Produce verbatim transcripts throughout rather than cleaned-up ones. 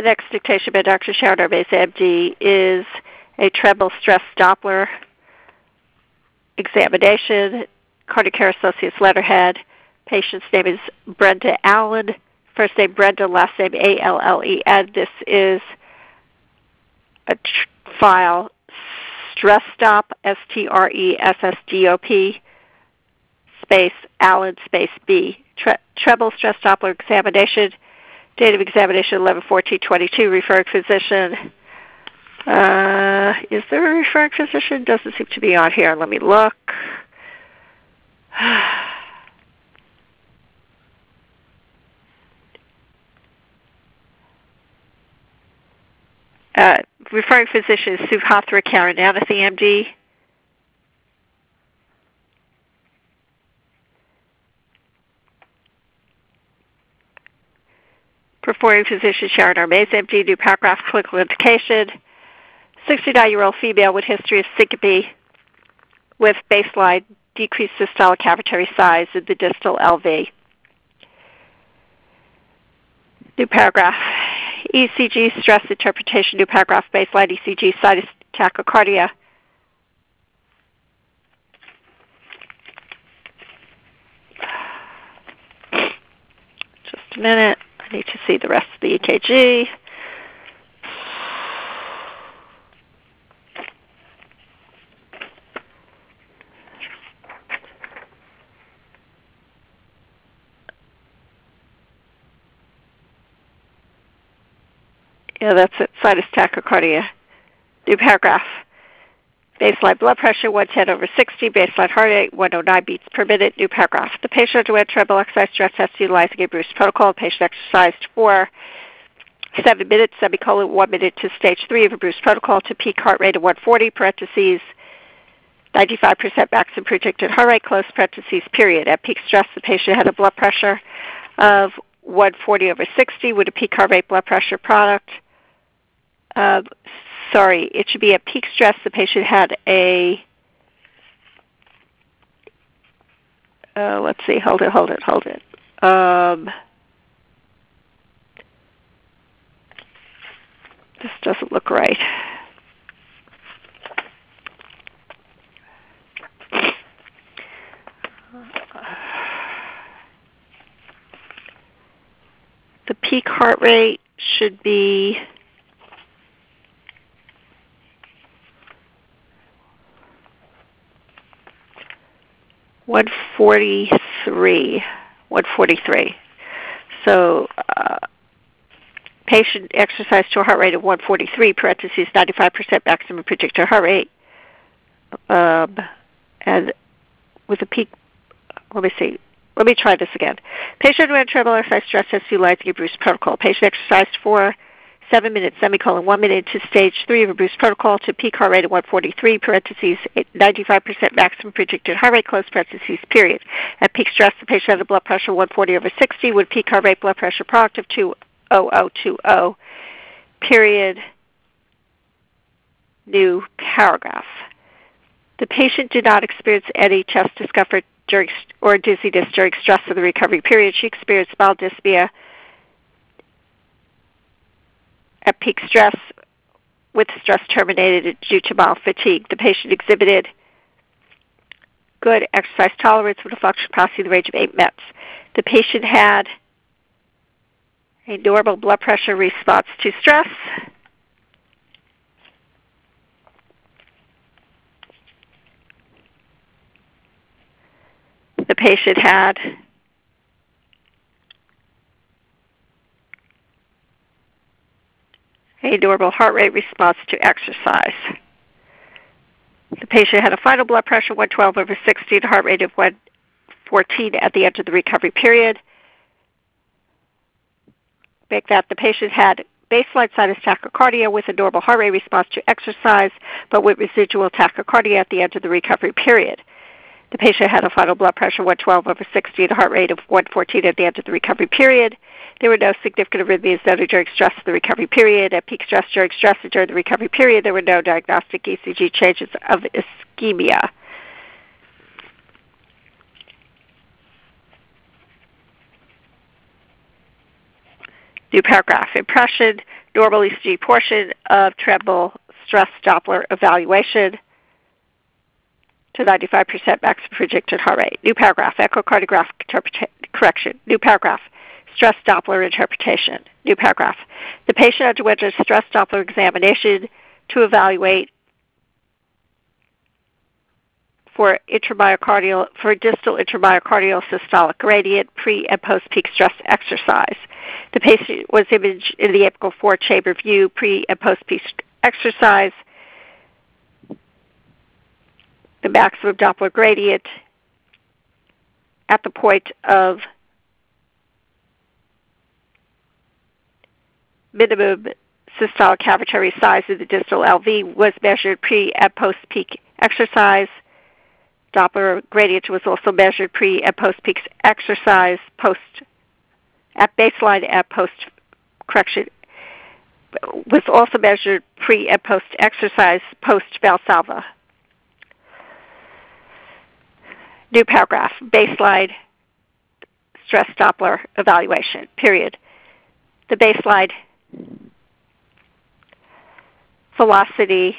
The next dictation by Doctor Sharon Armeza, M D, is a treble stress Doppler examination, cardiac care associates letterhead. Patient's name is Brenda Allen. First name Brenda, last name A L L E N. This is a tr- file, stress stop, S T R E S S D O P, space Allen, space B. Tre- treble stress Doppler examination. Date of examination eleven fourteen twenty-two. Referring physician. Uh, is there a referring physician? Doesn't seem to be on here. Let me look. Uh, referring physician is Suhatra Karunanathy, M D. Performing physician Sharon Armeza, M D. New paragraph, clinical indication. sixty-nine-year-old female with history of syncope with baseline decreased systolic cavitary size in the distal L V. New paragraph. E C G stress interpretation. New paragraph. Baseline E C G sinus tachycardia. Just a minute. I need to see the rest of the E K G. Yeah, that's it. Sinus tachycardia. New paragraph. Baseline blood pressure one ten over sixty. Baseline heart rate one oh nine beats per minute. New paragraph. The patient underwent treble exercise stress test utilizing a Bruce protocol. The patient exercised for seven minutes, semicolon, one minute to stage three of a Bruce protocol to peak heart rate of one forty, parentheses, ninety-five percent maximum predicted heart rate, close parentheses, period. At peak stress, the patient had a blood pressure of one forty over sixty with a peak heart rate blood pressure product. Uh, sorry, it should be at peak stress. The patient had a, uh, let's see, hold it, hold it, hold it. Um, this doesn't look right. The peak heart rate should be one forty-three, one forty-three. So, uh, patient exercised to a heart rate of one forty-three, parentheses, ninety-five percent maximum predicted heart rate, um, and with a peak, let me see, let me try this again. Patient underwent treble exercise stress test utilizing a Bruce protocol. Patient exercised for seven minutes, semicolon, one minute to stage three of a Bruce protocol to peak heart rate of one forty-three, parentheses, ninety-five percent maximum predicted heart rate, close parentheses, period. At peak stress, the patient had a blood pressure of one forty over sixty with peak heart rate blood pressure product of two thousand twenty, period. New paragraph. The patient did not experience any chest discomfort during or dizziness during stress of the recovery period. She experienced mild dyspnea at peak stress with stress terminated due to mild fatigue. The patient exhibited good exercise tolerance with a functional capacity in the range of eight METs. The patient had a normal blood pressure response to stress. The patient had a normal heart rate response to exercise. The patient had a final blood pressure of one twelve over sixty and a heart rate of one fourteen at the end of the recovery period. Make that the patient had baseline sinus tachycardia with a normal heart rate response to exercise, but with residual tachycardia at the end of the recovery period. The patient had a final blood pressure of one twelve over sixty and a heart rate of one fourteen at the end of the recovery period. There were no significant arrhythmias noted during stress of the recovery period. At peak stress during stress and during the recovery period, there were no diagnostic E C G changes of ischemia. New paragraph. Impression. Normal E C G portion of treble stress Doppler evaluation to ninety-five percent maximum predicted heart rate. New paragraph, echocardiographic interpreta- correction. New paragraph, stress Doppler interpretation. New paragraph. The patient underwent a stress Doppler examination to evaluate for intramyocardial for distal intramyocardial systolic gradient pre and post peak stress exercise. The patient was imaged in the apical four chamber view pre and post peak exercise. The maximum Doppler gradient at the point of minimum systolic cavitary size in the distal L V was measured pre and post peak exercise. Doppler gradient was also measured pre and post peak exercise, post at baseline and post correction was also measured pre and post exercise, post Valsalva. New paragraph, baseline stress Doppler evaluation, period. The baseline velocity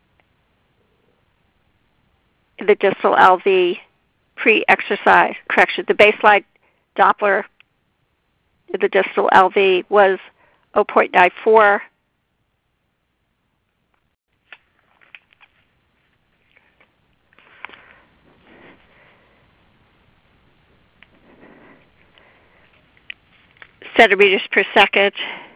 in the distal L V pre-exercise, correction, the baseline Doppler in the distal L V was zero point nine four. Centimeters per second.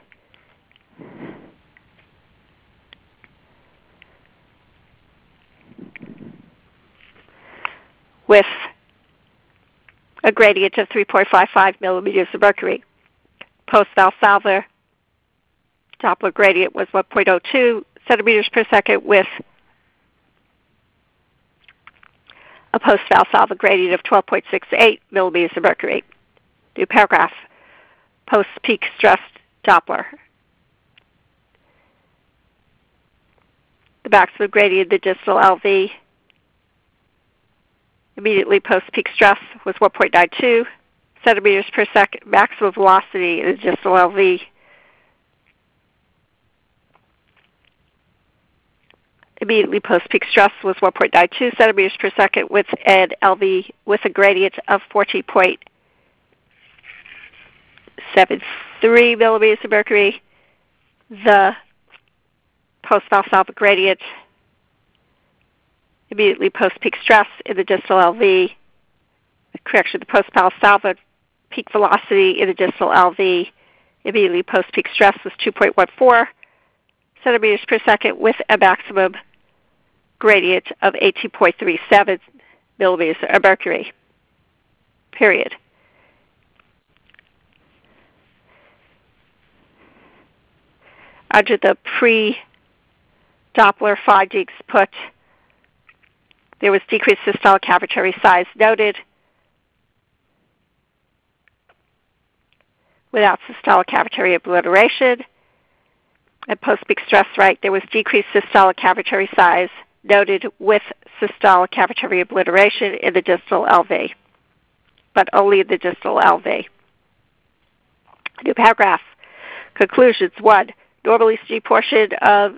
With a gradient of three point five five millimeters of mercury. Post-Valsalva Doppler gradient was one point zero two centimeters per second with a post-Valsalva gradient of twelve point six eight millimeters of mercury. New paragraph. Post-peak stress Doppler. The maximum gradient in the distal L V immediately post-peak stress was one point nine two centimeters per second. Maximum velocity in the distal L V immediately post-peak stress was one point nine two centimeters per second with an L V with a gradient of fourteen point seven three millimeters of mercury. The post-Valsalva gradient immediately post-peak stress in the distal L V, correction, the post-Valsalva peak velocity in the distal L V immediately post-peak stress was two point one four centimeters per second with a maximum gradient of eighteen point three seven millimeters of mercury, period. Under the pre-Doppler findings put, there was decreased systolic cavitary size noted without systolic cavitary obliteration. At post-peak stress right, there was decreased systolic cavitary size noted with systolic cavitary obliteration in the distal L V, but only in the distal L V. New paragraph. Conclusions. One, normal E C G portion of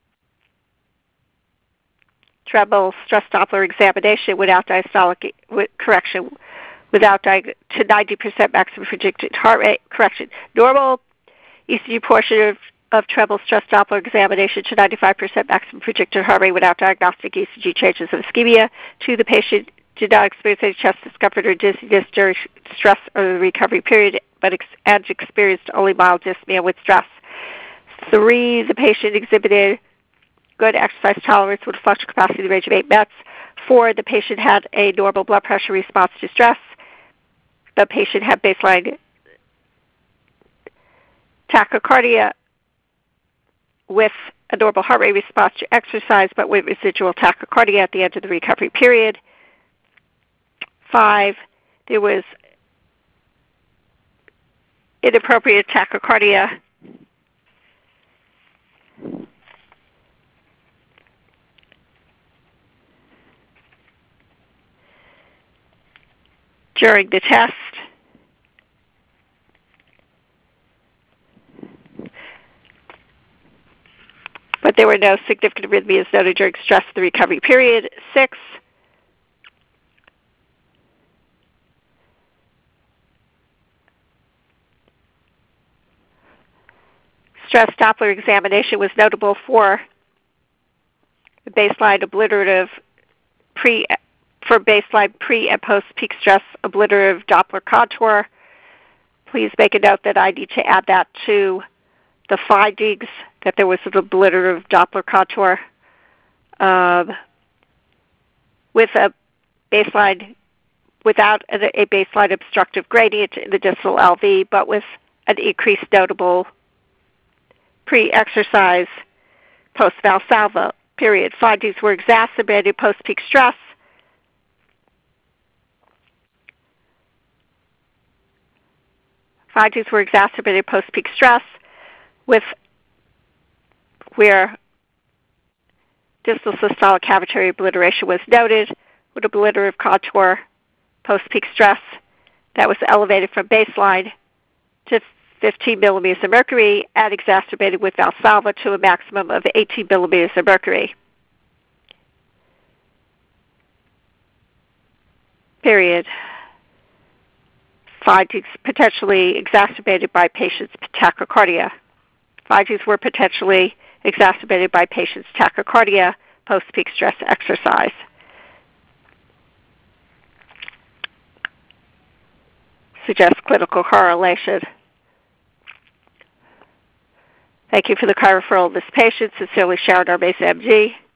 treble stress Doppler examination without diastolic correction, without di- to ninety percent maximum predicted heart rate correction. Normal E C G portion of, of treble stress Doppler examination to ninety-five percent maximum predicted heart rate without diagnostic E C G changes of ischemia. Two, the patient did not experience any chest discomfort or dizziness during stress or the recovery period, but ex- and experienced only mild dyspnea with stress. Three, the patient exhibited good exercise tolerance with functional capacity in the range of eight mets. Four, the patient had a normal blood pressure response to stress. The patient had baseline tachycardia with a normal heart rate response to exercise, but with residual tachycardia at the end of the recovery period. Five, there was inappropriate tachycardia during the test. There were no significant arrhythmias noted during stress of the recovery period. Six, stress Doppler examination was notable for the baseline obliterative pre for baseline pre and post peak stress obliterative Doppler contour. Please make a note that I need to add that to the findings that there was an obliterative Doppler contour um, with a baseline without a, a baseline obstructive gradient in the distal L V, but with an increased notable pre-exercise post-Valsalva period. Findings were exacerbated post-peak stress. Findings were exacerbated post-peak stress with where distal systolic cavitary obliteration was noted with obliterative contour post-peak stress that was elevated from baseline to fifteen millimeters of mercury and exacerbated with Valsalva to a maximum of eighteen millimeters of mercury. Period. Findings potentially exacerbated by patient's tachycardia. Findings were potentially exacerbated by patient's tachycardia post-peak stress exercise. Suggests clinical correlation. Thank you for the referral of this patient. Sincerely, Sharon Armeza, M D.